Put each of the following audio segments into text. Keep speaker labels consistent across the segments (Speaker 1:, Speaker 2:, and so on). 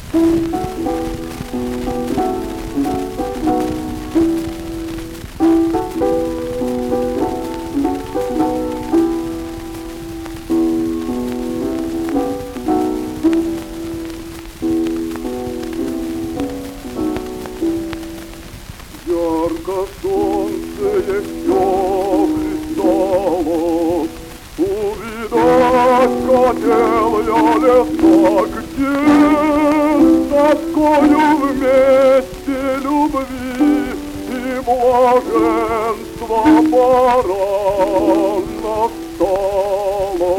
Speaker 1: Ярко солнце все блистало, увидать хотел я леса, где с тоскою вместе любви и блаженства пора настала.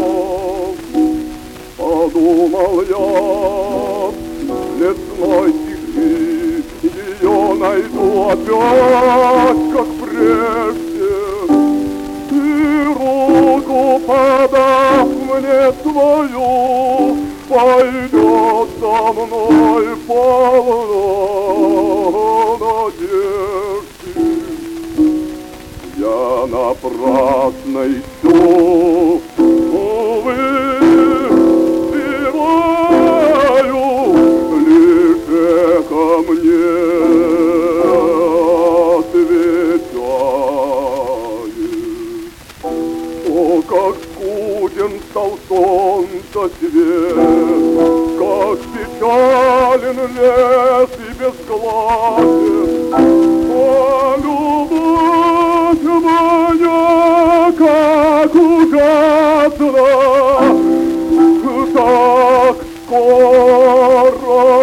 Speaker 1: Подумал я, лесной тиши, ее найду опять, как прежде, и руку подав мне свою, пойдет со мной полно надежды. Я напрасно ищу, увы, взываю, лишь эхо мне отвечает. О, как скуден стал солнца свет, как печален лес и безгласен. О, любовь моя, как ужасна, так скоро